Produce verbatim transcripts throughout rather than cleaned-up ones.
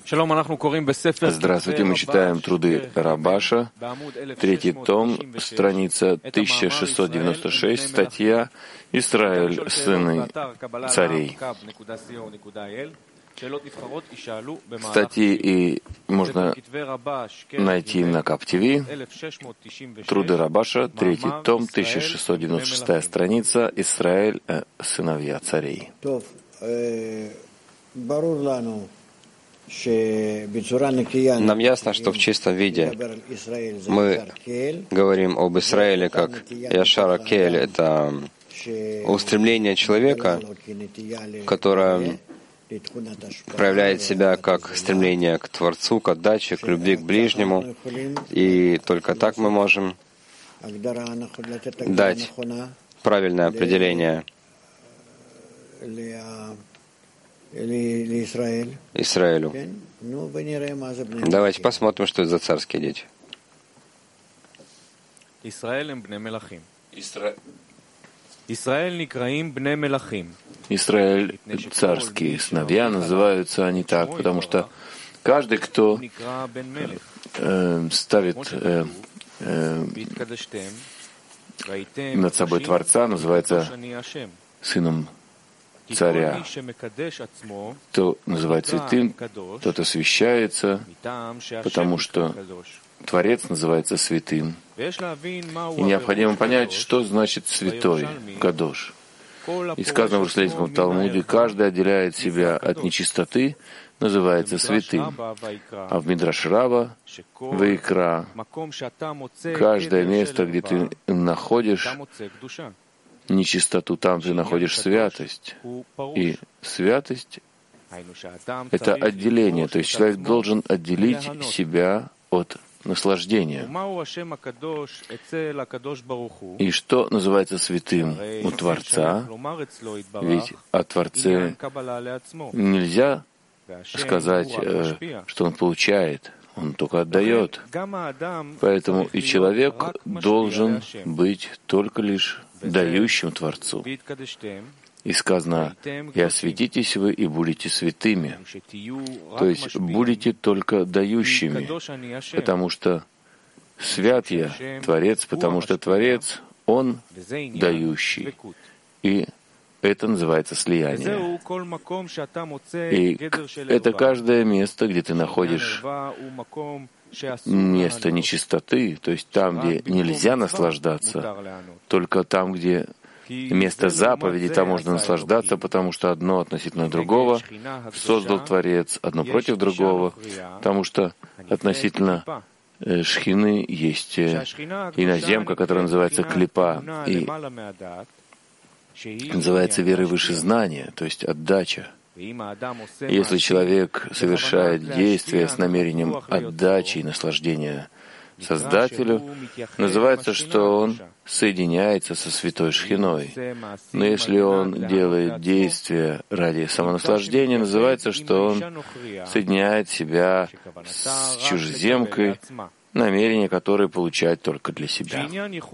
Здравствуйте, мы читаем труды Рабаша, третий том, страница тысяча шестьсот девяносто шесть, статья «Израиль, сыны царей». Статьи и можно найти на Каптиви. Труды Рабаша, третий том, тысяча шестьсот девяносто шестая страница, «Израиль, сыновья царей». Нам ясно, что в чистом виде мы говорим об Израиле как Яшара Кель, это устремление человека, которое проявляет себя как стремление к Творцу, к отдаче, к любви к ближнему, и только так мы можем дать правильное определение Израилю. Давайте посмотрим, что это за царские дети. Израиль, царские сыновья, называются они так, потому что каждый, кто э, ставит э, э, над собой Творца, называется сыном царя. Кто называет святым, тот освящается, потому что Творец называется святым. И необходимо понять, что значит святой, кадош. И сказано в Иерусалимском Талмуде, каждый отделяет себя от нечистоты, называется святым. А в Мидраш Раба, Ваикра, каждое место, где ты находишь нечистоту, там ты находишь святость. И святость — это отделение. То есть человек должен отделить себя от наслаждения. И что называется святым у Творца? Ведь о Творце нельзя сказать, что он получает, он только отдает. Поэтому и человек должен быть только лишь дающим Творцу. И сказано, «И осветитесь вы, и будете святыми». То есть будете только дающими, потому что свят я, Творец, потому что Творец, Он дающий. И это называется слияние. И это каждое место, где ты находишь место нечистоты, то есть там, где нельзя наслаждаться, только там, где место заповеди, там можно наслаждаться, потому что одно относительно другого создал Творец, одно против другого, потому что относительно шхины есть иноземка, которая называется клипа, и называется верой выше знания, то есть отдача. Если человек совершает действия с намерением отдачи и наслаждения Создателю, называется, что он соединяется со святой шхиной. Но если он делает действия ради самонаслаждения, называется, что он соединяет себя с чужеземкой, намерение которое получает только для себя.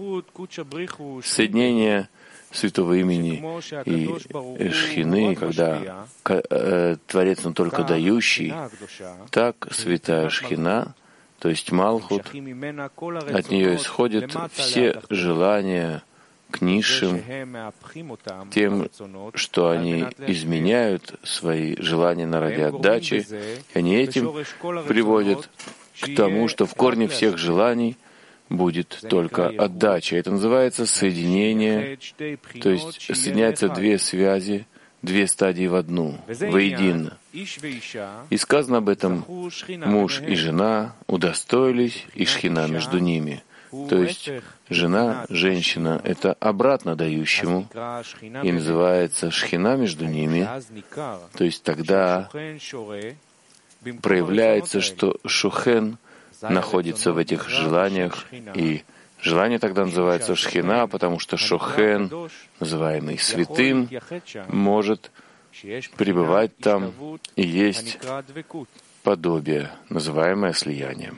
Соединение святого имени и шхины, когда э, Творец, он только дающий, так святая шхина, то есть Малхут, от нее исходят все желания к низшим, тем, что они изменяют свои желания на ради отдачи, и они этим приводят к тому, что в корне всех желаний будет только отдача. Это называется соединение, то есть соединяются две связи, две стадии в одну, воедино. И сказано об этом, муж и жена удостоились, и шхина между ними. То есть жена, женщина — это обратно дающему, и называется шхина между ними. То есть тогда проявляется, что шухен находится в этих желаниях, и желание тогда называется шхина, потому что шохен, называемый святым, может пребывать там, и есть подобие, называемое слиянием.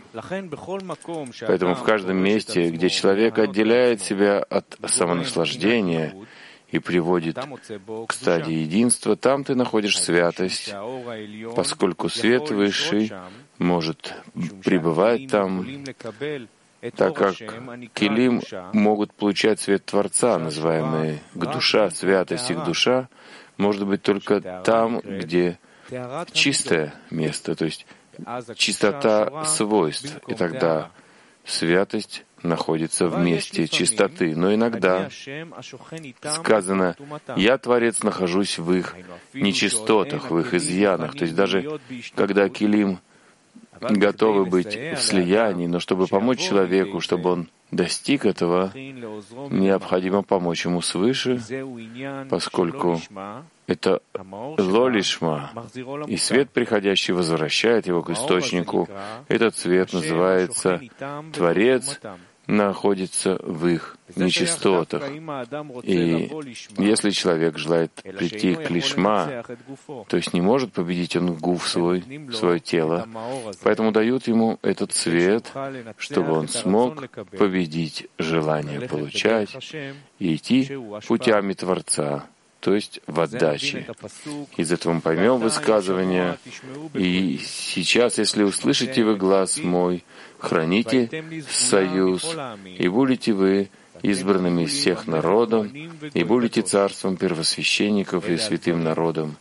Поэтому в каждом месте, где человек отделяет себя от самонаслаждения и приводит к стадии единства, там ты находишь святость, поскольку свет высший может пребывать там, так как килим могут получать свет Творца, называемый гдуша, святость их душа, может быть только там, где чистое место, то есть чистота свойств, и тогда святость находится в месте чистоты. Но иногда сказано, «Я, Творец, нахожусь в их нечистотах, в их изъянах». То есть даже когда килим готовы быть в слиянии, но чтобы помочь человеку, чтобы он достиг этого, необходимо помочь ему свыше, поскольку это лолишма, и свет, приходящий, возвращает его к источнику. Этот свет называется Творец, находится в их нечистотах. И если человек желает прийти к лишма, то есть не может победить он гуф свой, свое тело, поэтому дают ему этот свет, чтобы он смог победить желание получать и идти путями Творца, то есть в отдаче. Из этого мы поймем высказывание. И сейчас, если услышите вы глаз мой, храните союз, и будете вы избранными из всех народов, и будете царством первосвященников и святым народом.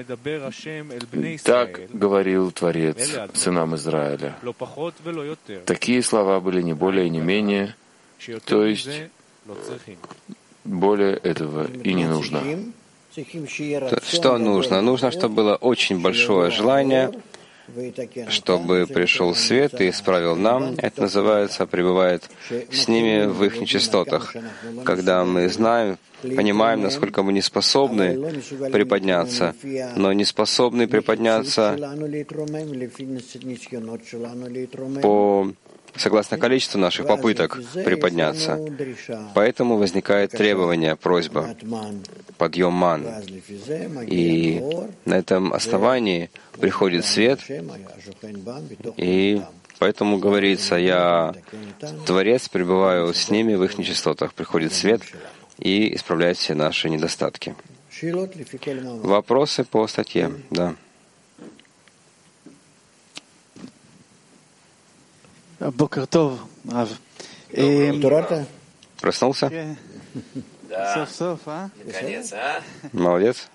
Так говорил Творец сынам Израиля. Такие слова были не более и не менее, то есть более этого и не нужно. Что нужно? Нужно, чтобы было очень большое желание, чтобы пришел свет и исправил нам. Это называется, пребывает с ними в их нечистотах. Когда мы знаем, понимаем, насколько мы не способны приподняться, но не способны приподняться по согласно количеству наших попыток приподняться. Поэтому возникает требование, просьба, подъем ман. И на этом основании приходит свет, и поэтому говорится, я, Творец, пребываю с ними в их нечистотах. Приходит свет и исправляет все наши недостатки. Вопросы по статье? Да. Проснулся? Да. Наконец, а? Молодец.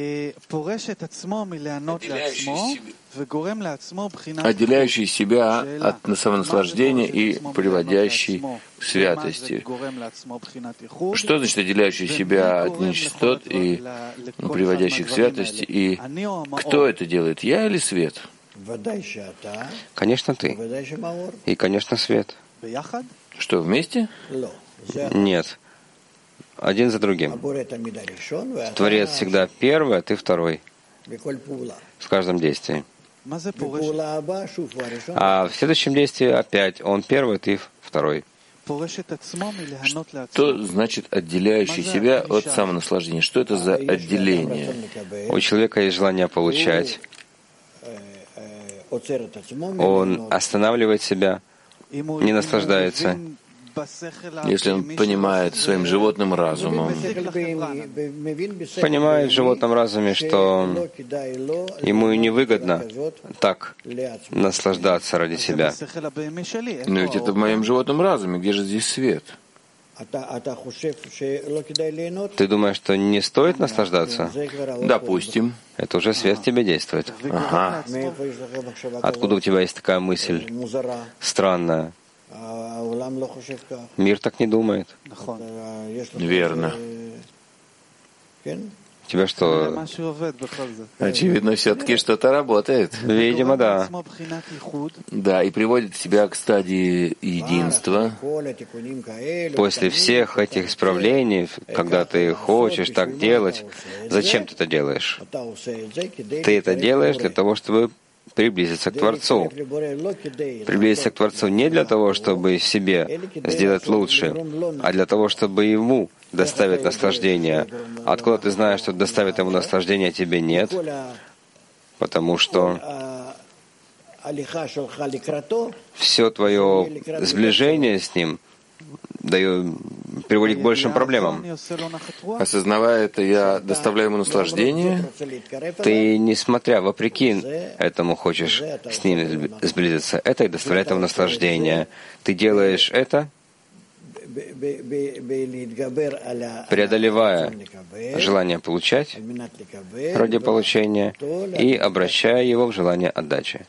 Отделяющий себя от самонаслаждения и приводящий к святости. Что значит отделяющий себя от нечистот и приводящий к святости? И кто это делает, я или свет? Конечно, ты. И, конечно, свет. Что, вместе? Нет. Один за другим. Творец всегда первый, а ты второй. В каждом действии. А в следующем действии опять он первый, ты второй. Что значит отделяющий себя от самонаслаждения? Что это за отделение? У человека есть желание получать. Он останавливает себя, не наслаждается. Если он понимает своим животным разумом, понимает в животном разуме, что ему и невыгодно так наслаждаться ради себя. Но ведь это в моем животном разуме, где же здесь свет? Ты думаешь, что не стоит наслаждаться? Допустим. Это уже свет в тебе действует. Ага. Откуда у тебя есть такая мысль странная? Мир так не думает. Верно. У тебя что? Очевидно, все-таки что-то работает. Видимо, да. Да, и приводит себя к стадии единства. После всех этих исправлений, когда ты хочешь так делать, зачем ты это делаешь? Ты это делаешь для того, чтобы приблизиться к Творцу. Приблизиться к Творцу не для того, чтобы себе сделать лучше, а для того, чтобы Ему доставить наслаждение. Откуда ты знаешь, что доставит Ему наслаждение, тебе нет? Потому что все твое сближение с Ним приводит к большим проблемам. Осознавая это, я доставляю ему наслаждение. Ты, несмотря, вопреки этому, хочешь с ним сблизиться. Это и доставляет ему наслаждение. Ты делаешь это, преодолевая желание получать ради получения и обращая его в желание отдачи.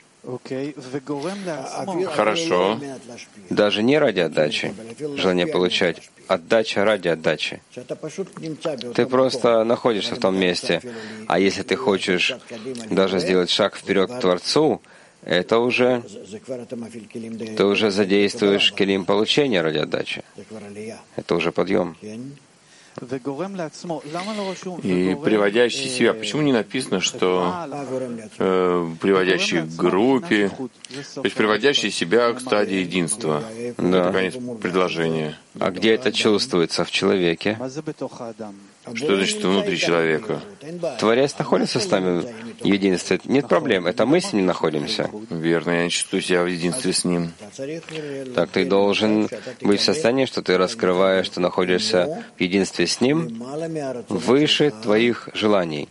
Хорошо. Даже не ради отдачи, желание получать, отдача ради отдачи. Ты просто находишься в том месте, а если ты хочешь даже сделать шаг вперед к Творцу, это уже ты уже задействуешь келим получения ради отдачи. Это уже подъем. И приводящий себя. Почему не написано, что э, приводящий к группе, то есть приводящий себя к стадии единства? Да. Это конец предложения. А где это чувствуется в человеке? Что значит внутри человека? Творец находится с нами в единстве. Нет проблем. Это мы с ним находимся. Верно, я не чувствую себя в единстве с ним. Так ты должен быть в состоянии, что ты раскрываешь, что находишься в единстве с ним выше твоих желаний,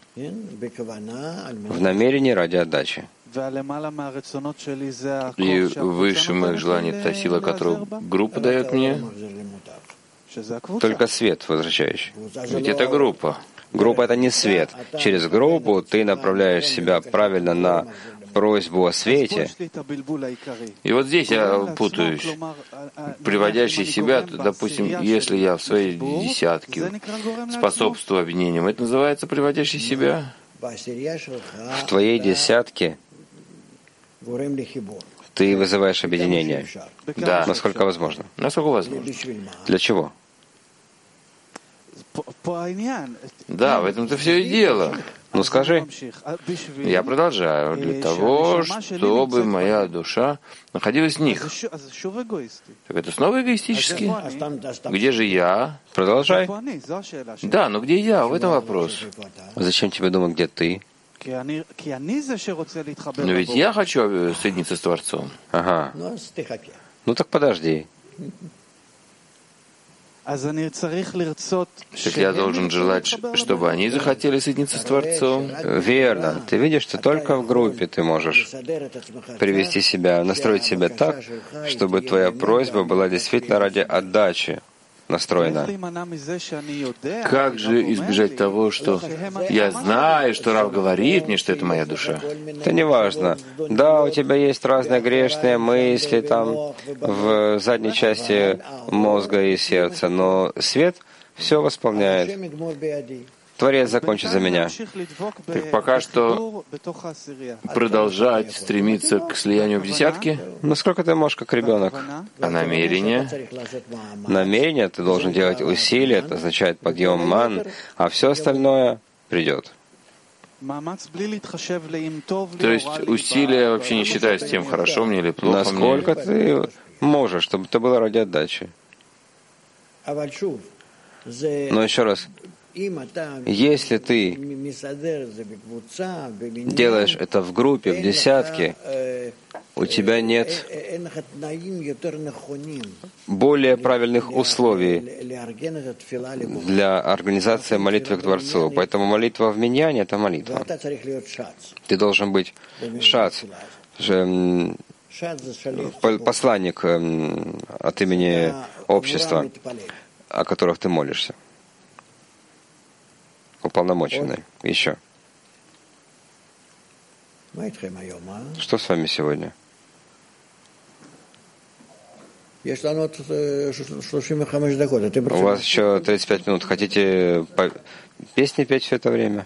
в намерении ради отдачи. И выше моих желаний та сила, которую группа дает мне, только свет возвращающий. ведь это группа. Группа — это не свет. Через группу ты направляешь себя правильно на просьбу о свете. И вот здесь я путаюсь. Приводящий себя, допустим, если я в своей десятке способствую объединениям, это называется приводящий себя? В твоей десятке ты вызываешь объединение. Да. Насколько возможно. Насколько возможно. Для чего? Да, в этом-то все и дело. Ну скажи. Я продолжаю. Для того, чтобы моя душа находилась в них. Так это снова эгоистически? Где же я? Продолжай. Да, но где я? В этом вопрос. Зачем тебе думать, где ты? Но ведь я хочу соединиться с Творцом. Ага. Ну так подожди. Так я должен желать, чтобы они захотели соединиться с Творцом. Верно. Ты видишь, что только в группе ты можешь привести себя, настроить себя так, чтобы твоя просьба была действительно ради отдачи настроена. Как же избежать того, что я знаю, что Рав говорит мне, что это моя душа? Это не важно. Да, у тебя есть разные грешные мысли там в задней части мозга и сердца, но свет все восполняет. Творец закончит за меня. Так пока что продолжать стремиться к слиянию в десятке? Насколько ты можешь, как ребенок? А намерение? Намерение ты должен делать усилия, это означает подъем ман, а все остальное придет. То есть усилия вообще не считаются тем, хорошо мне или плохо мне? Насколько ты можешь, чтобы это было ради отдачи. Но еще раз, если ты делаешь это в группе, в десятке, у тебя нет более правильных условий для организации молитвы к Творцу. Поэтому молитва в миньяне — это молитва. Ты должен быть шац, посланник от имени общества, о которых ты молишься. Уполномоченный. Еще. Что с вами сегодня? У вас еще тридцать пять минут. Хотите по... песни петь все это время?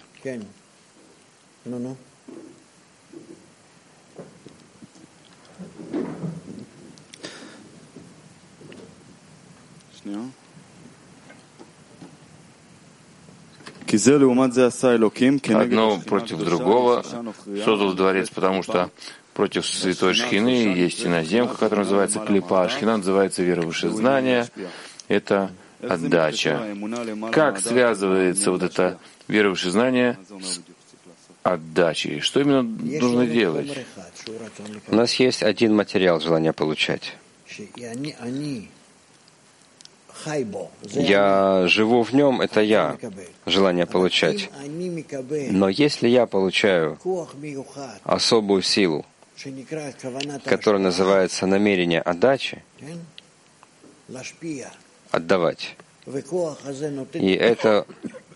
Одно против другого создал дворец, потому что против святой Шхины есть иноземка, которая называется клипа, а Шхина называется вера выше знания. Это отдача. Как связывается вот это вера выше знания с отдачей? Что именно нужно делать? У нас есть один материал желания получать. Я живу в нем, это я, желание получать. Но если я получаю особую силу, которая называется намерение отдачи, отдавать, и это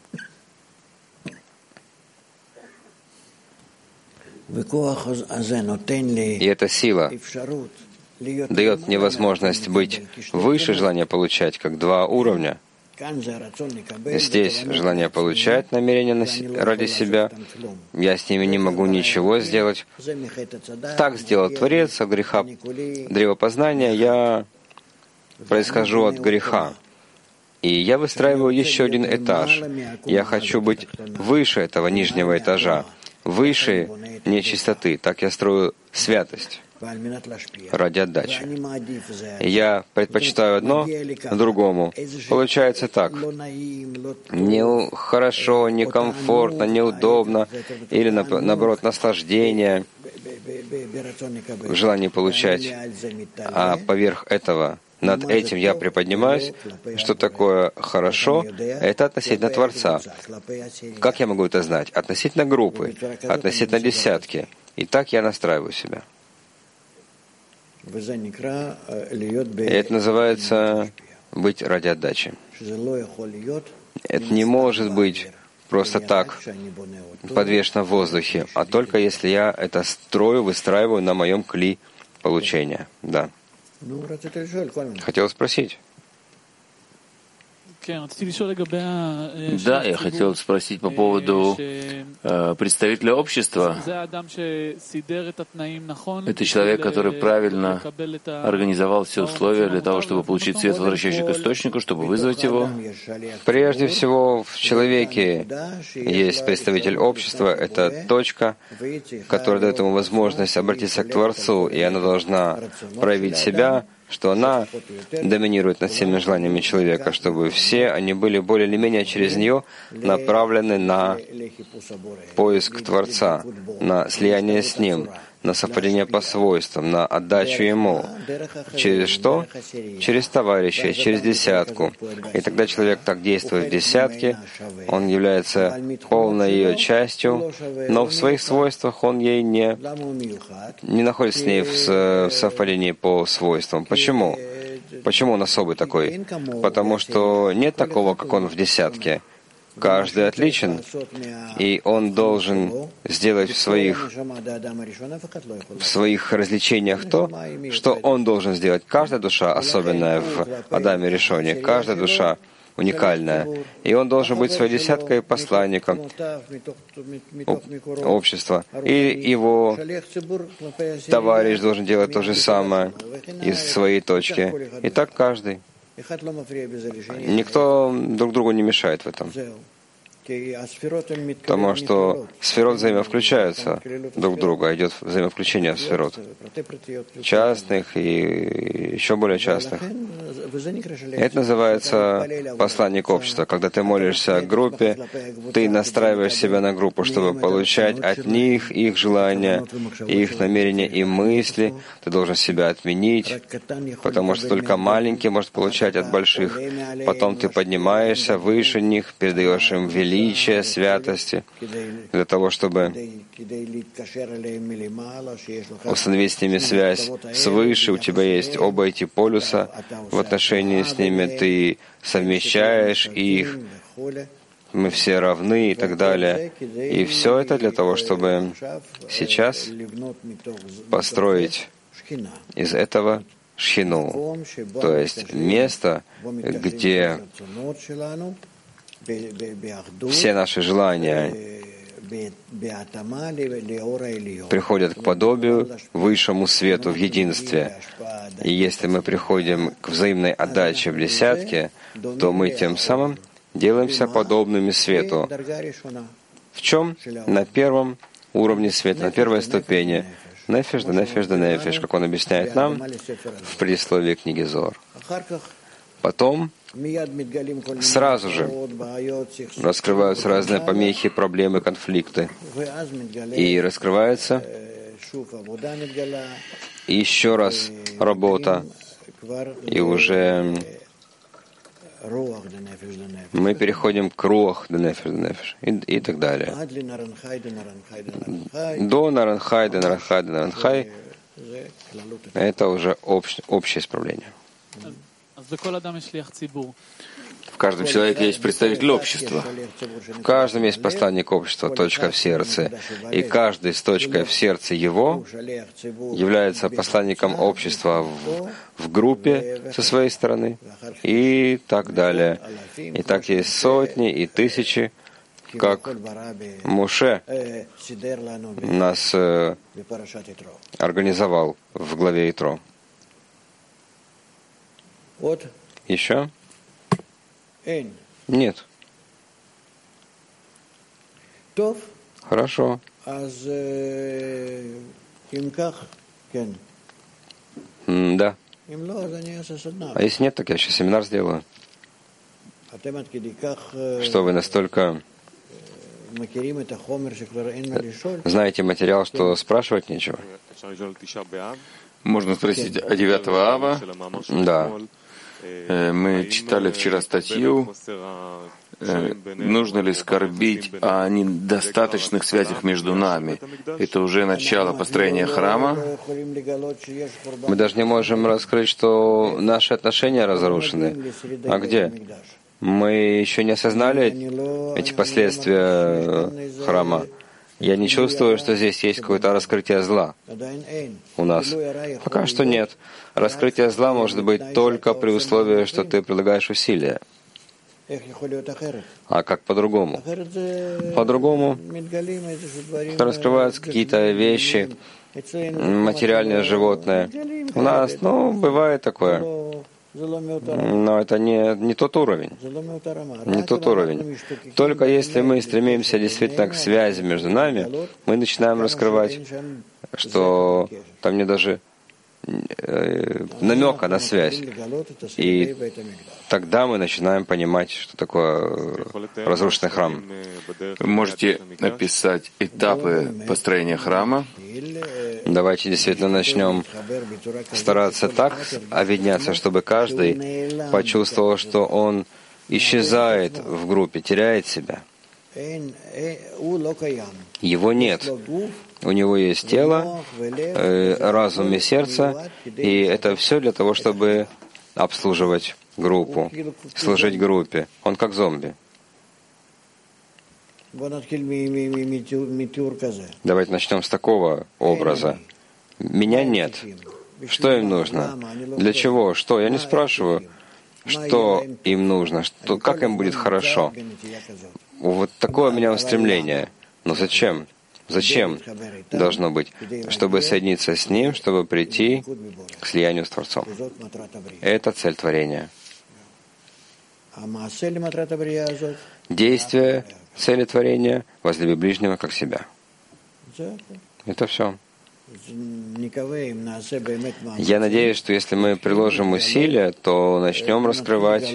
и эта сила дает мне возможность быть выше желания получать, как два уровня. Здесь желание получать, намерение ради себя. Я с ними не могу ничего сделать. Так сделал Творец от греха древопознания. Я происхожу от греха. И я выстраиваю еще один этаж. Я хочу быть выше этого нижнего этажа, выше нечистоты. Так я строю святость ради отдачи. Я предпочитаю одно другому. Получается так. Не хорошо, некомфортно, неудобно, или наоборот наслаждение в желании получать. А поверх этого, над этим я приподнимаюсь, что такое хорошо, это относительно Творца. Как я могу это знать? Относительно группы, относительно десятки. И так я настраиваю себя. И это называется быть ради отдачи. Это не может быть просто так подвешено в воздухе, а только если я это строю, выстраиваю на моем кли получения. Да. Хотел спросить. Да, я хотел спросить по поводу э, представителя общества. Это человек, который правильно организовал все условия для того, чтобы получить свет, возвращающий к источнику, чтобы вызвать его. Прежде всего, в человеке есть представитель общества, это точка, которая дает ему возможность обратиться к Творцу, и она должна проявить себя, что она доминирует над всеми желаниями человека, чтобы все они были более или менее через нее направлены на поиск Творца, на слияние с Ним, на совпадение по свойствам, на отдачу Ему. Через что? Через товарищей, через десятку. И тогда человек так действует в десятке, он является полной ее частью, но в своих свойствах он ей не, не находится с ней в, в совпадении по свойствам. Почему? Почему он особый такой? Потому что нет такого, как он в десятке. Каждый отличен, и он должен сделать в своих, в своих развлечениях то, что он должен сделать. Каждая душа особенная в Адаме Ришоне, каждая душа уникальная. И он должен быть своей десяткой посланником общества. И его товарищ должен делать то же самое из своей точки. И так каждый. Никто друг другу не мешает в этом. Потому что сферот взаимовключаются друг в друга, идет взаимовключение в сферот. Частных и еще более частных. Это называется посланник общества. Когда ты молишься о группе, ты настраиваешь себя на группу, чтобы получать от них их желания, их намерения и мысли. Ты должен себя отменить, потому что только маленький может получать от больших. Потом ты поднимаешься выше них, передаешь им величие, величия, святости, для того, чтобы установить с ними связь свыше. У тебя есть оба эти полюса в отношении с ними, ты совмещаешь их, мы все равны и так далее. И все это для того, чтобы сейчас построить из этого шхину, то есть место, где все наши желания приходят к подобию, высшему свету в единстве. И если мы приходим к взаимной отдаче в десятке, то мы тем самым делаемся подобными свету. В чем? На первом уровне света, на первой ступени. Нефеш да нефеш да нефеш, как он объясняет нам в предисловии книги Зоар. Потом сразу же раскрываются разные помехи, проблемы, конфликты. И раскрывается еще раз работа. И уже мы переходим к руах денефеш денефеш и, и так далее. До наранхай, до наранхай, до наранхай — это уже общ, общее исправление. В каждом человеке есть представитель общества. В каждом есть посланник общества, точка в сердце. И каждый с точкой в сердце его является посланником общества в, в группе со своей стороны и так далее. И так есть сотни и тысячи, как Моше нас э, организовал в главе Итро. Еще? Нет. Хорошо. М, да. А если нет, так я сейчас семинар сделаю. Что вы настолько знаете материал, что спрашивать нечего? Можно спросить о девятого ава. Да. Мы читали вчера статью, нужно ли скорбить о недостаточных связях между нами. Это уже начало построения храма. Мы даже не можем раскрыть, что наши отношения разрушены. А где? Мы еще не осознали эти последствия храма. Я не чувствую, что здесь есть какое-то раскрытие зла у нас. Пока что нет. Раскрытие зла может быть только при условии, что ты прилагаешь усилия. А как по-другому? По-другому раскрываются какие-то вещи, материальное, животное. У нас, ну, бывает такое. Но это не, не тот уровень. Не тот уровень. Только если мы стремимся действительно к связи между нами, мы начинаем раскрывать, что там не даже э, намека на связь. И тогда мы начинаем понимать, что такое разрушенный храм. Вы можете описать этапы построения храма? Давайте действительно начнем стараться так объединяться, чтобы каждый почувствовал, что он исчезает в группе, теряет себя. Его нет. У него есть тело, разум и сердце, и это все для того, чтобы обслуживать группу, служить группе. Он как зомби. Давайте начнем с такого образа. Меня нет. Что им нужно? Для чего? Что? Я не спрашиваю, что им нужно, что, как им будет хорошо. Вот такое у меня устремление. Но зачем? Зачем должно быть? Чтобы соединиться с Ним, чтобы прийти к слиянию с Творцом. Это цель творения. Действие цели творения — возлюби ближнего как себя. Это все. Я надеюсь, что если мы приложим усилия, то начнем раскрывать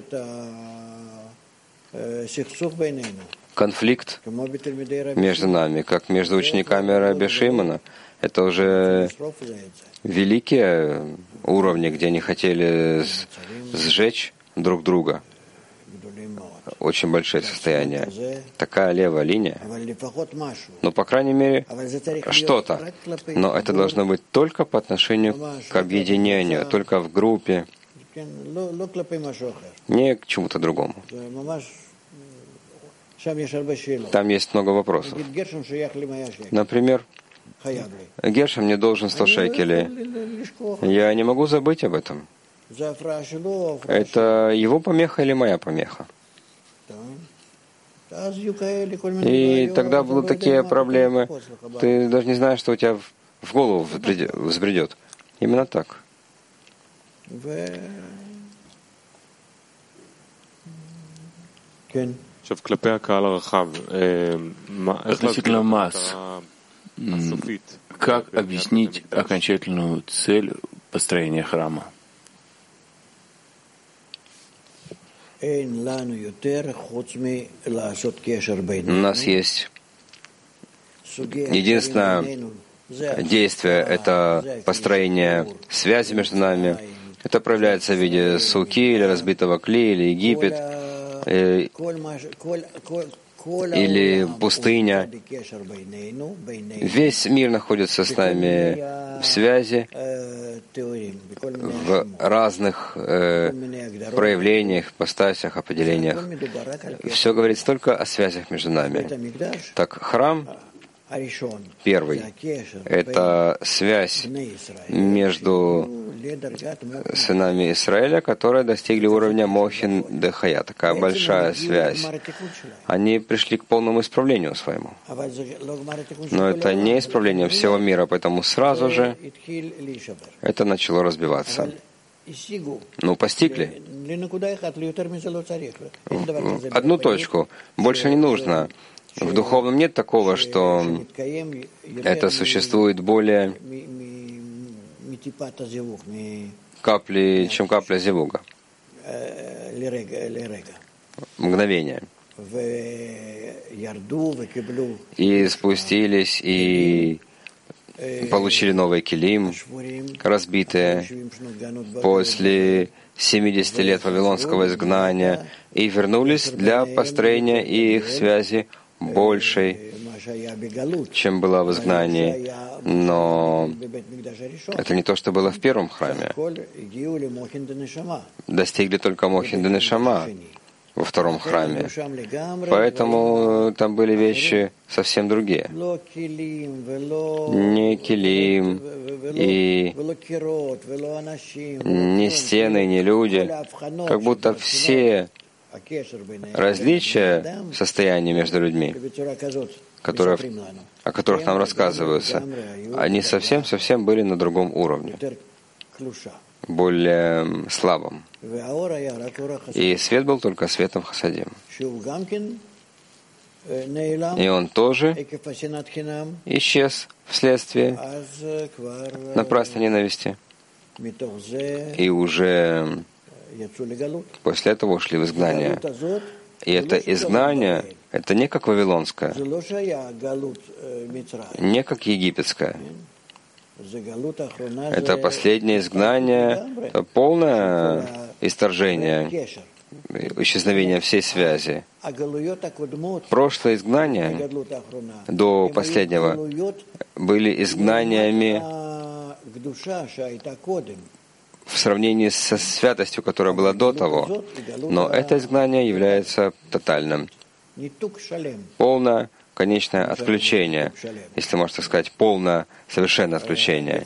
конфликт между нами, как между учениками Раби Шимона. Это уже великие уровни, где они хотели сжечь друг друга. Очень большие состояния. Такая левая линия. Но, по крайней мере, что-то. Но это должно быть только по отношению к объединению, только в группе, не к чему-то другому. Там есть много вопросов. Например, Гершем мне должен сто шекелей. Я не могу забыть об этом. Это его помеха или моя помеха? И тогда будут такие проблемы. Ты даже не знаешь, что у тебя в голову взбредет. Именно так. Относительно масс, как объяснить окончательную цель построения храма? У нас есть единственное действие — это построение связи между нами, Это проявляется в виде суки или разбитого клея, или Египет, э, или пустыня. Весь мир находится с нами в связи, в разных э, проявлениях, постасях, определениях. Все говорится только о связях между нами. Так, храм первый — это связь между сынами Израиля, которые достигли уровня Мохин Дехая. Такая большая связь. Они пришли к полному исправлению своему. Но это не исправление всего мира, поэтому сразу же это начало разбиваться. Ну, постигли. Одну точку. Больше не нужно. В духовном нет такого, что это существует более капли, чем капля зевуга. Мгновение. И спустились, и получили новый килим, разбитые после семидесяти лет вавилонского изгнания, и вернулись для построения их связи большей, чем была в изгнании. Но это не то, что было в первом храме. Достигли только Мохин де Нешама во втором храме. Поэтому там были вещи совсем другие. Не килим, и не стены, не люди. Как будто все различия в состоянии между людьми, которые, о которых нам рассказываются, они совсем-совсем были на другом уровне, более слабом. И свет был только светом Хасадим. И он тоже исчез вследствие напрасной ненависти. И уже после этого ушли в изгнание. И это изгнание, это не как вавилонское, не как египетское. Это последнее изгнание, это полное исторжение, исчезновение всей связи. Прошлое изгнание до последнего были изгнаниями в сравнении со святостью, которая была до того. Но это изгнание является тотальным. Полное, конечное отключение, если можно сказать, полное, совершенное отключение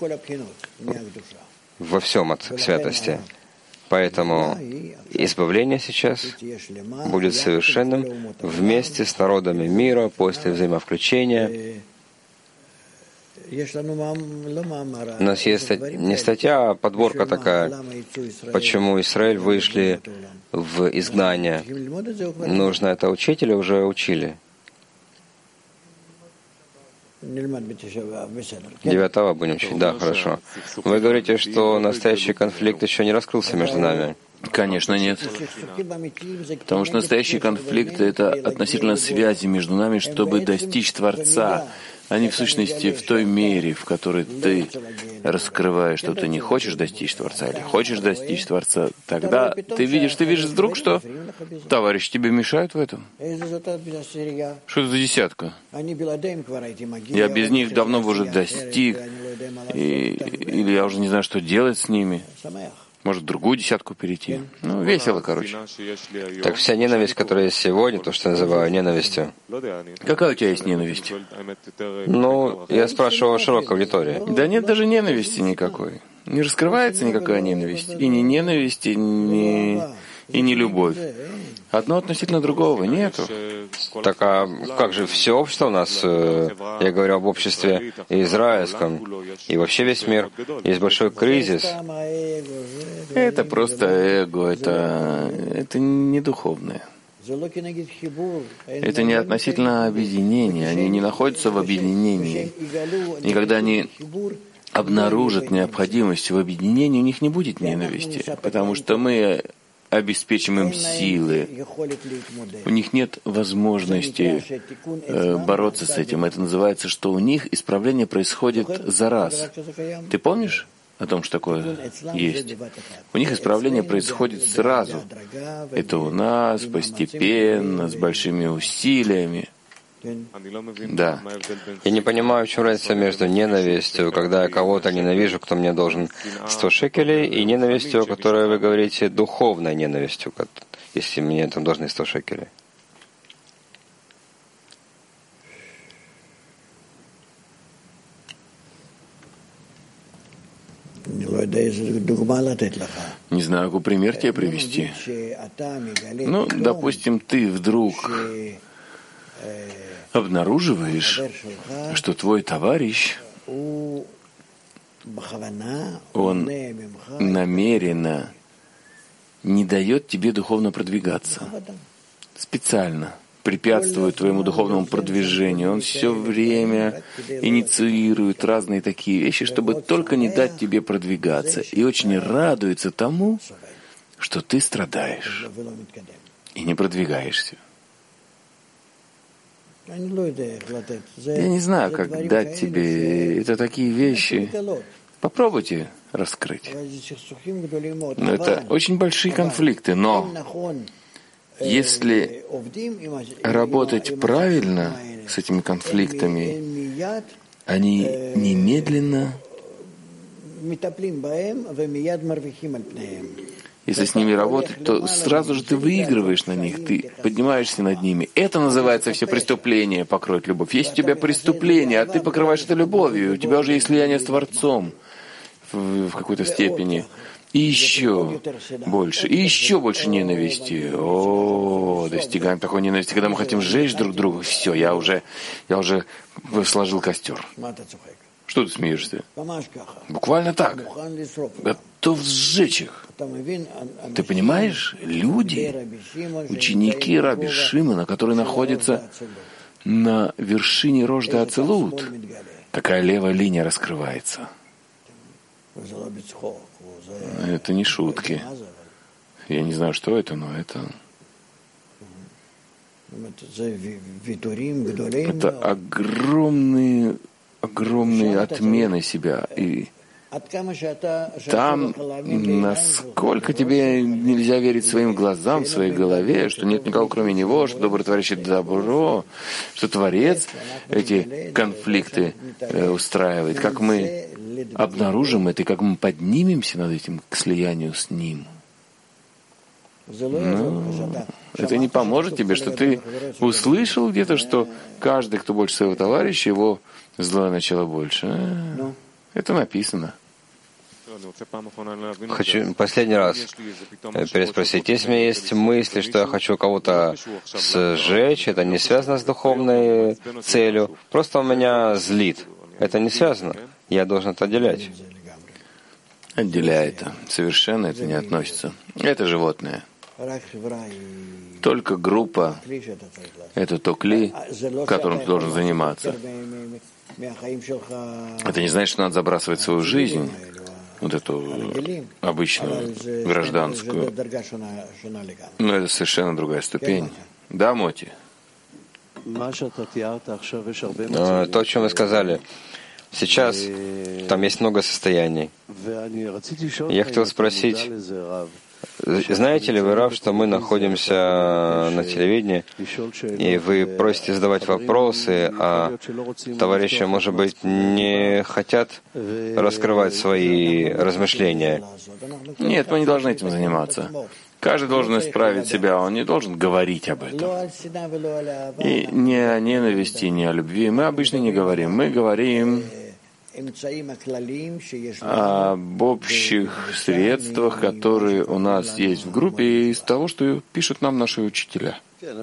во всем от святости. Поэтому избавление сейчас будет совершенным вместе с народами мира после взаимовключения. У нас есть не статья, а подборка такая, почему Израиль вышли в изгнание. Нужно это учить или уже учили? Девятого будем учить? Да, хорошо. Вы говорите, что настоящий конфликт еще не раскрылся между нами. Конечно, нет. Потому что настоящий конфликт — это относительно связи между нами, чтобы достичь Творца, а не в сущности в той мере, в которой ты раскрываешь, что ты не хочешь достичь Творца или хочешь достичь Творца. Тогда ты видишь, ты видишь вдруг, что товарищи тебе мешают в этом. Что это за десятка? Я без них давно бы уже достиг, и, или я уже не знаю, что делать с ними. Может, в другую десятку перейти. Ну, весело, короче. Так вся ненависть, которая есть сегодня, то, что я называю ненавистью. Какая у тебя есть ненависть? Ну, я спрашиваю о широкой аудитории. Да нет даже ненависти никакой. Не раскрывается никакая ненависть. И не ненависть, и не, и не любовь. Одно относительно другого нету. Так а как же все общество у нас, я говорю об обществе израильском, и вообще весь мир, есть большой кризис. Это просто эго, это, это не духовное. Это не относительно объединения. Они не находятся в объединении. И когда они обнаружат необходимость в объединении, у них не будет ненависти, потому что мы обеспечим им силы. У них нет возможности э, бороться с этим. Это называется, что у них исправление происходит за раз. Ты помнишь? о том, что такое есть. У них исправление происходит сразу. Это у нас постепенно, с большими усилиями. Да. Я не понимаю, в чем разница между ненавистью, когда я кого-то ненавижу, кто мне должен сто шекелей, и ненавистью, о которой вы говорите, духовной ненавистью, если мне там должны сто шекелей. Не знаю, какой пример тебе привести. Ну, допустим, ты вдруг обнаруживаешь, что твой товарищ, он намеренно не дает тебе духовно продвигаться. Специально препятствует твоему духовному продвижению. Он все время инициирует разные такие вещи, чтобы только не дать тебе продвигаться. И очень радуется тому, что ты страдаешь и не продвигаешься. Я не знаю, как дать тебе это такие вещи. Попробуйте раскрыть. Но это очень большие конфликты, но если работать правильно с этими конфликтами, они немедленно, если с ними работать, то сразу же ты выигрываешь на них, ты поднимаешься над ними. Это называется все преступление покроет любовь. Есть у тебя преступление, а ты покрываешь это любовью, у тебя уже есть слияние с Творцом в, в какой-то степени. И еще больше, и еще больше ненависти. О, достигаем такой ненависти, когда мы хотим сжечь друг друга. Все, я уже, я уже сложил костер. Что ты смеешься? Буквально так. Готов сжечь их. Ты понимаешь, люди, ученики Раби Шимона, которые находятся на вершине рожда Ацилут, какая левая линия раскрывается. Это не шутки. Я не знаю, что это, но это... Это огромные, огромные отмены себя. И там, насколько тебе нельзя верить своим глазам, своей голове, что нет никого кроме него, что добро творящий добро, что Творец эти конфликты э, устраивает, как мы обнаружим это, и как мы поднимемся над этим к слиянию с Ним. Ну, это не поможет тебе, что ты услышал где-то, что каждый, кто больше своего товарища, его злое начало больше. А, это написано. Хочу последний раз переспросить. Если у меня есть мысли, что я хочу кого-то сжечь, это не связано с духовной целью, просто он меня злит. Это не связано. Я должен это отделять. Отделяй это. Совершенно это не относится. Это животное. Только группа — это то кли, которым ты должен заниматься. Это не значит, что надо забрасывать свою жизнь, вот эту обычную гражданскую. Но это совершенно другая ступень. Да, Моти? То, о чем вы сказали. Сейчас там есть много состояний. Я хотел спросить, знаете ли вы, Рав, что мы находимся на телевидении, и вы просите задавать вопросы, а товарищи, может быть, не хотят раскрывать свои размышления? Нет, мы не должны этим заниматься. Каждый должен исправить себя, он не должен говорить об этом. И не о ненависти, не о любви мы обычно не говорим. Мы говорим об общих средствах, которые у нас есть в группе, и из того, что пишут нам наши учителя.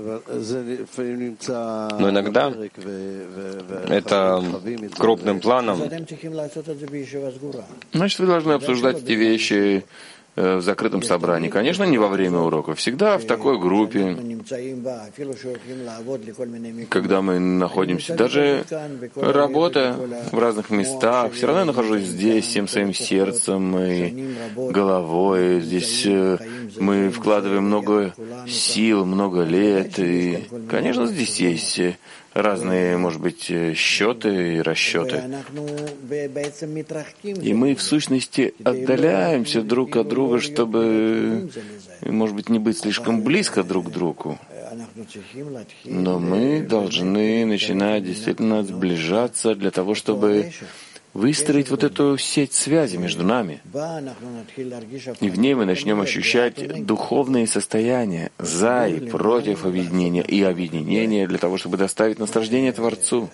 Но иногда это крупным планом. Значит, вы должны обсуждать эти вещи в закрытом собрании. Конечно, не во время урока. Всегда в такой группе, когда мы находимся. Даже работая в разных местах, все равно я нахожусь здесь всем своим сердцем и головой. Здесь мы вкладываем много сил, много лет. И, конечно, здесь есть разные, может быть, счеты и расчеты. И мы, в сущности, отдаляемся друг от друга, чтобы, может быть, не быть слишком близко друг к другу. Но мы должны начинать действительно сближаться для того, чтобы выстроить вот эту сеть связи между нами. И в ней мы начнем ощущать духовные состояния за и против объединения и объединения для того, чтобы доставить наслаждение Творцу.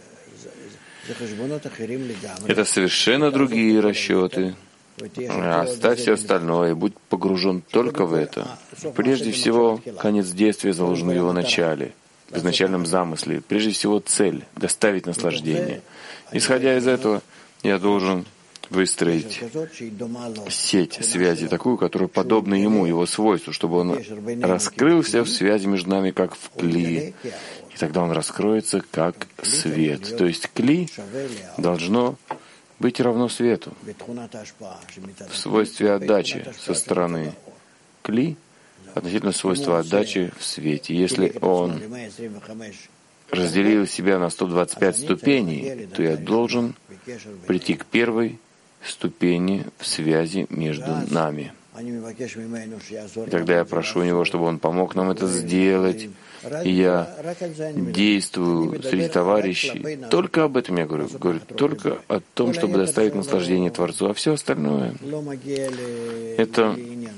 Это совершенно другие расчеты. Оставь все остальное и будь погружен только в это. Прежде всего, конец действия заложен в его начале, в изначальном замысле. Прежде всего, цель — доставить наслаждение. Исходя из этого, я должен выстроить сеть связи такую, которая подобна ему, его свойству, чтобы он раскрылся в связи между нами, как в кли. И тогда он раскроется, как свет. То есть кли должно быть равно свету в свойстве отдачи со стороны кли относительно свойства отдачи в свете. Если он разделил себя на сто двадцать пять ступеней, то я должен прийти к первой ступени в связи между нами. И тогда я прошу у него, чтобы он помог нам это сделать. И я действую среди товарищей. Только об этом я говорю. Говорю только о том, чтобы доставить наслаждение Творцу. А все остальное — это,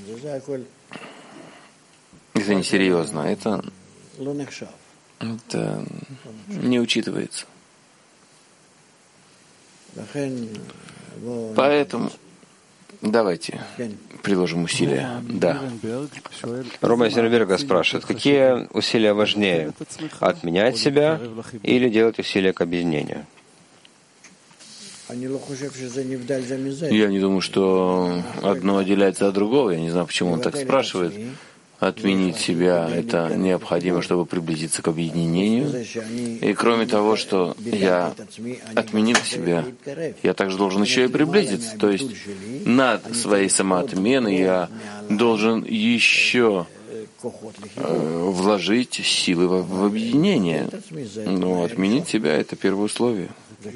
это несерьезно. Это, это не учитывается. Поэтому давайте приложим усилия. Да. Рома Зернберга спрашивает, какие усилия важнее? Отменять себя или делать усилия к объединению? Я не думаю, что одно отделяется от другого. Я не знаю, почему он так спрашивает. Отменить себя — это необходимо, чтобы приблизиться к объединению. И кроме того, что я отменил себя, я также должен еще и приблизиться. То есть над своей самоотменой я должен еще э, вложить силы в, в объединение. Но отменить себя — это первое условие.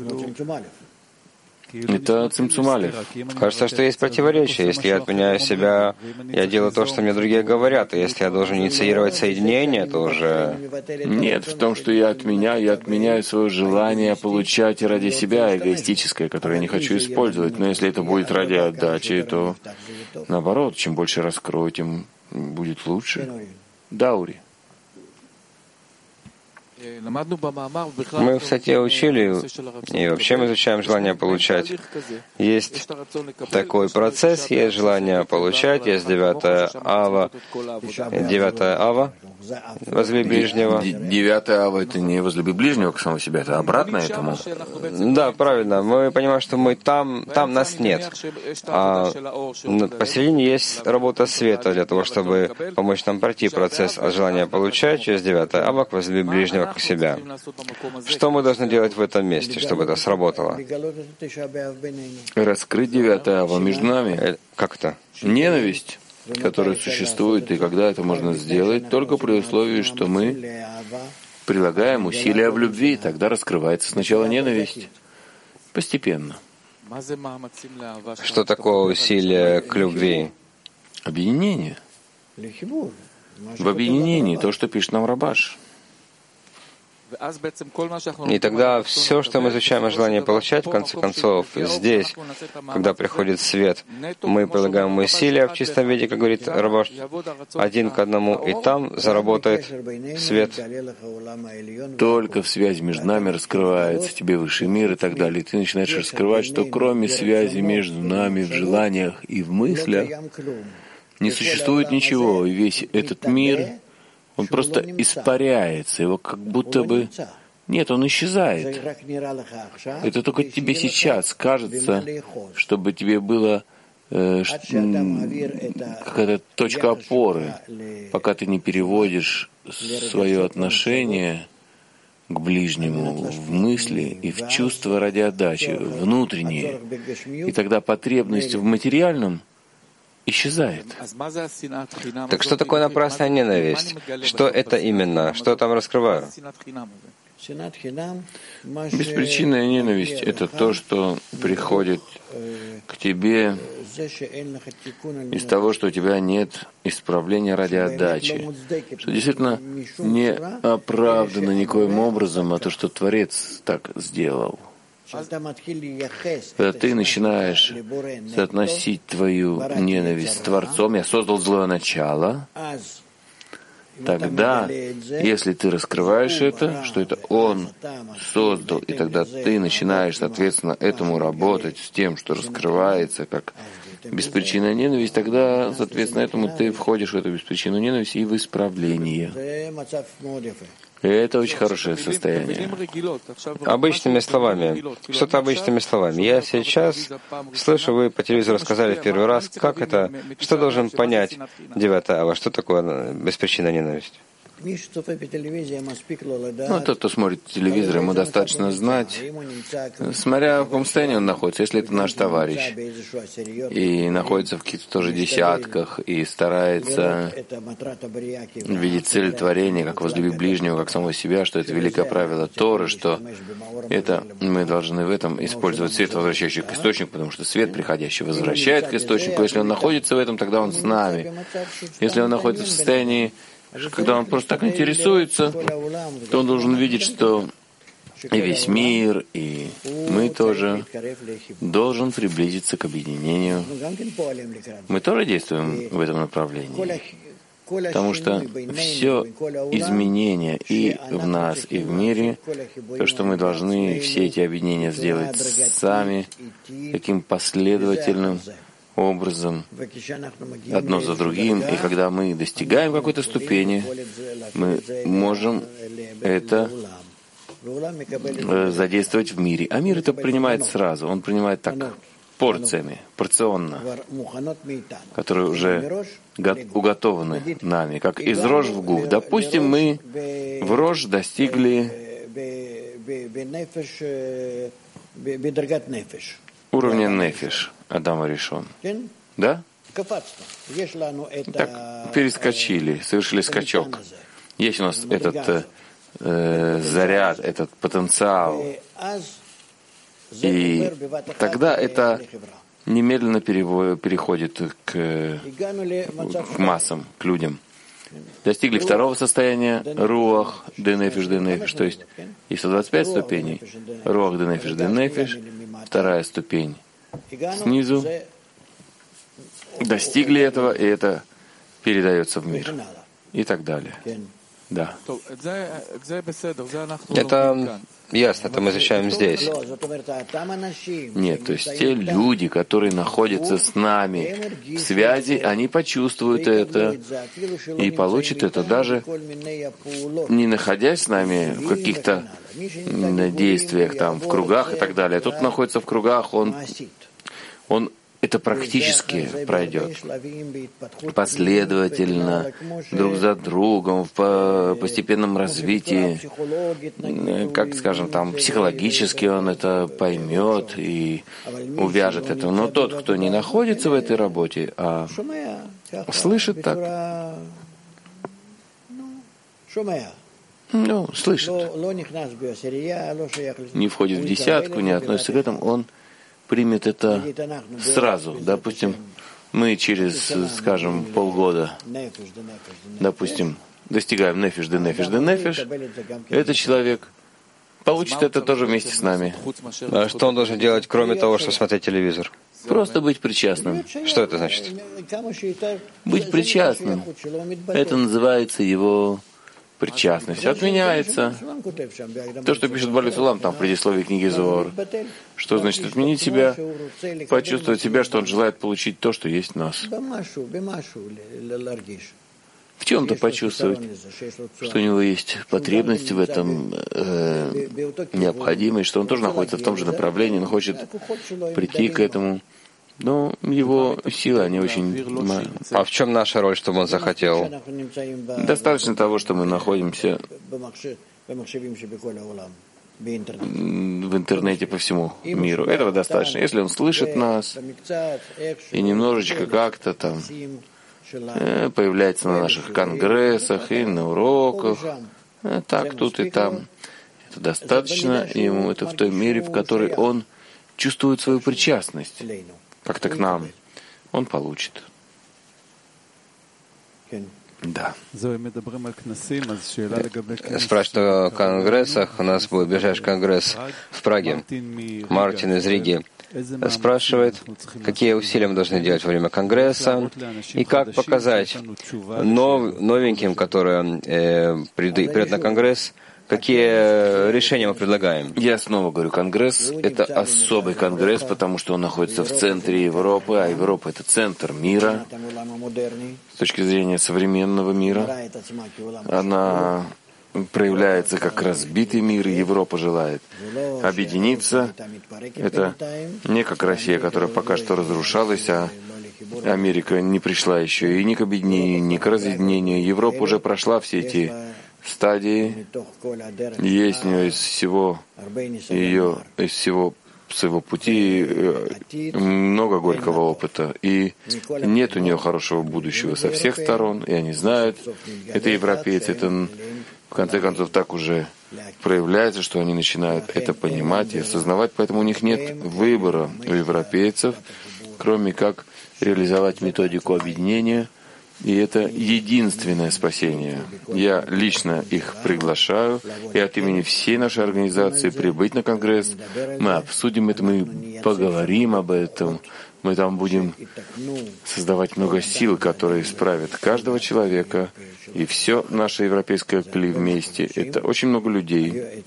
Это цимцум алеф. Кажется, что есть противоречие. Если я отменяю себя, я делаю то, что мне другие говорят. И если я должен инициировать соединение, то уже... Нет, в том, что я отменяю, я отменяю свое желание получать ради себя эгоистическое, которое я не хочу использовать. Но если это будет ради отдачи, то наоборот, чем больше раскрою, тем будет лучше. Даури. Мы в статье учили, и вообще мы изучаем желание получать. Есть такой процесс, есть желание получать, есть девятая ава, девятая ава, возлюби ближнего. Девятая ава — это не возлюби ближнего к самому себя, это обратно этому. Да, правильно. Мы понимаем, что мы там, там нас нет. А посередине есть работа света для того, чтобы помочь нам пройти процесс от желания получать через девятая ава к возлюби ближнего как себя. Что мы должны делать в этом месте, чтобы это сработало? Раскрыть девятая ава между нами. Как это? Ненависть, которая существует, и когда это можно сделать, только при условии, что мы прилагаем усилия в любви, тогда раскрывается сначала ненависть, постепенно. Что такое усилие к любви? Объединение. В объединении то, что пишет нам Рабаш. И тогда все, что мы изучаем о желании получать, в конце концов, здесь, когда приходит свет, мы прилагаем усилия в чистом виде, как говорит Рабаш, один к одному, и там заработает свет. Только в связи между нами раскрывается тебе высший мир и так далее. И ты начинаешь раскрывать, что кроме связи между нами в желаниях и в мыслях не существует ничего, и весь этот мир, он просто испаряется, его как будто бы... Нет, он исчезает. Это только тебе сейчас кажется, чтобы тебе было э, какая-то точка опоры, пока ты не переводишь свое отношение к ближнему в мысли и в чувства ради отдачи, внутренние. И тогда потребность в материальном исчезает. Так что такое напрасная ненависть? Что это именно? Что там раскрываю? Беспричинная ненависть — это то, что приходит к тебе из того, что у тебя нет исправления ради отдачи, что действительно не оправдано никоим образом, а то, что Творец так сделал. Когда ты начинаешь соотносить твою ненависть с Творцом, я создал злое начало, тогда, если ты раскрываешь это, что это Он создал, и тогда ты начинаешь, соответственно, этому работать с тем, что раскрывается как беспричинная ненависть, тогда, соответственно, этому ты входишь в эту беспричинную ненависть и в исправление. Это очень хорошее состояние. Обычными словами. Что-то обычными словами. Я сейчас слышу, вы по телевизору сказали в первый раз, как это, что должен понять девятое ава, что такое беспричинная ненависть? Ну, тот, кто смотрит телевизор, ему достаточно знать, смотря в каком состоянии он находится. Если это наш товарищ и находится в каких-то тоже десятках и старается видеть цель творения, как возлюби ближнего, как самого себя, что это великое правило Торы, что это мы должны в этом использовать свет, возвращающий к источнику, потому что свет, приходящий, возвращает к источнику. Если он находится в этом, тогда он с нами. Если он находится в состоянии, когда он просто так интересуется, то он должен видеть, что и весь мир, и мы тоже должен приблизиться к объединению. Мы тоже действуем в этом направлении, потому что все изменения и в нас, и в мире, то, что мы должны все эти объединения сделать сами, таким последовательным образом, одно за другим, и когда мы достигаем какой-то ступени, мы можем это задействовать в мире. А мир это принимает сразу, он принимает так, порциями, порционно, которые уже уготованы нами, как из рож в гуф. Допустим, мы в рож достигли уровня нефиш, Адама Ришон. Да? Так, перескочили, совершили скачок. Есть у нас этот э, заряд, этот потенциал. И тогда это немедленно переходит к, к массам, к людям. Достигли второго состояния руах денефиш денефиш, то есть есть сто двадцать пять ступеней. Руах денефиш денефиш, вторая ступень снизу. Достигли этого, и это передается в мир. И так далее. Да. Это ясно, это мы изучаем здесь. Нет, то есть те люди, которые находятся с нами в связи, они почувствуют это и получат это, даже не находясь с нами в каких-то действиях, там, в кругах и так далее. Тот находится в кругах, он, он это практически пройдет последовательно, друг за другом, в постепенном развитии, как, скажем, там, психологически он это поймет и увяжет это. Но тот, кто не находится в этой работе, а слышит так, ну, слышит, не входит в десятку, не относится к этому, он примет это сразу. Допустим, мы через, скажем, полгода, допустим, достигаем нефиш де нефиш де нефиш, этот человек получит это тоже вместе с нами. А что он должен делать, кроме того, что смотреть телевизор? Просто быть причастным. Что это значит? Быть причастным. Это называется его причастность. Отменяется. То, что пишет Бали Сулам там в предисловии книги Зоар. Что значит отменить себя? Почувствовать себя, что он желает получить то, что есть в нас. В чем-то почувствовать, что у него есть потребность в этом, э, необходимость, что он тоже находится в том же направлении, он хочет прийти к этому. Но его силы, они очень... А в чем наша роль, чтобы он захотел? Достаточно того, что мы находимся в интернете по всему миру. Этого достаточно. Если он слышит нас и немножечко как-то там появляется на наших конгрессах и на уроках, так тут и там, Это достаточно ему, это в той мере, в которой он чувствует свою причастность как-то к нам, он получит. Да. Спрашивают о конгрессах. У нас будет ближайший конгресс в Праге. Мартин из Риги спрашивает, какие усилия мы должны делать во время конгресса и как показать нов, новеньким, которые э, придут на конгресс, какие решения мы предлагаем. Я снова говорю, конгресс — это особый конгресс, потому что он находится в центре Европы, а Европа — это центр мира. С точки зрения современного мира, она проявляется как разбитый мир, и Европа желает объединиться. Это не как Россия, которая пока что разрушалась, а Америка не пришла еще и ни к объединению, ни к разъединению. Европа уже прошла все эти стадии. Есть у нее из всего ее, из всего своего пути много горького опыта, и нет у нее хорошего будущего со всех сторон, и они знают, это европейцы, это в конце концов так уже проявляется, что они начинают это понимать и осознавать, поэтому у них нет выбора у европейцев, кроме как реализовать методику объединения, и это единственное спасение. Я лично их приглашаю, и от имени всей нашей организации прибыть на Конгресс. Мы обсудим это, мы поговорим об этом. Мы там будем создавать много сил, которые исправят каждого человека, и все наше европейское кли вместе. Это очень много людей.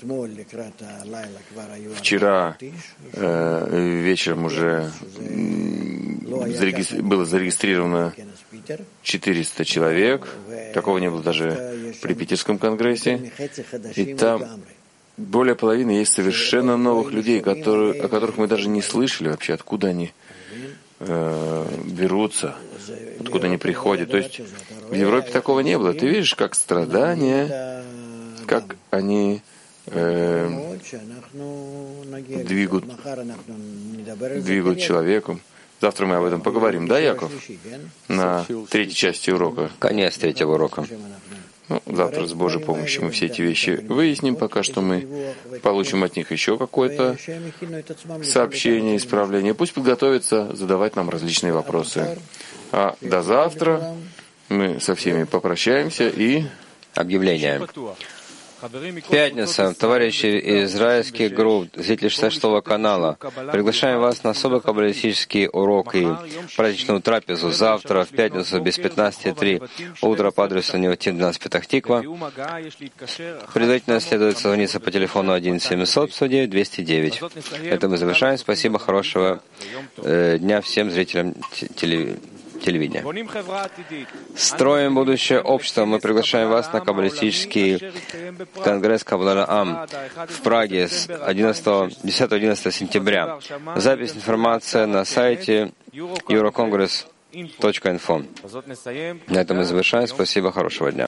Вчера э, вечером уже зарегистр... было зарегистрировано четыреста человек. Такого не было даже при Питерском конгрессе. И там более половины есть совершенно новых людей, которые, о которых мы даже не слышали вообще, откуда они э, берутся, откуда они приходят. То есть в Европе такого не было. Ты видишь, как страдания, как они э, двигают, двигают человеком. Завтра мы об этом поговорим, да, Яков? На третьей части урока. Конец третьего урока. Ну, завтра с Божьей помощью мы все эти вещи выясним, пока что мы получим от них еще какое-то сообщение, исправление. Пусть подготовятся задавать нам различные вопросы. А до завтра мы со всеми попрощаемся и... Объявление. Пятница. Товарищи из израильских групп, зрители шестьдесят шестого канала, приглашаем вас на особый каббалистический урок и праздничную трапезу завтра, в пятницу, без пятнадцати три, утро по адресу Неватин двенадцать Петах-Тиква. Предварительно следует созвониться по телефону один семьсот сто девять двести девять. Это мы завершаем. Спасибо, хорошего э, дня всем зрителям телевидения. телевидения. Строим будущее общество. Мы приглашаем вас на каббалистический конгресс Каббала Ам в Праге с десятого-одиннадцатого сентября. Запись, информация на сайте eurocongres точка инфо. На этом мы завершаем. Спасибо, хорошего дня.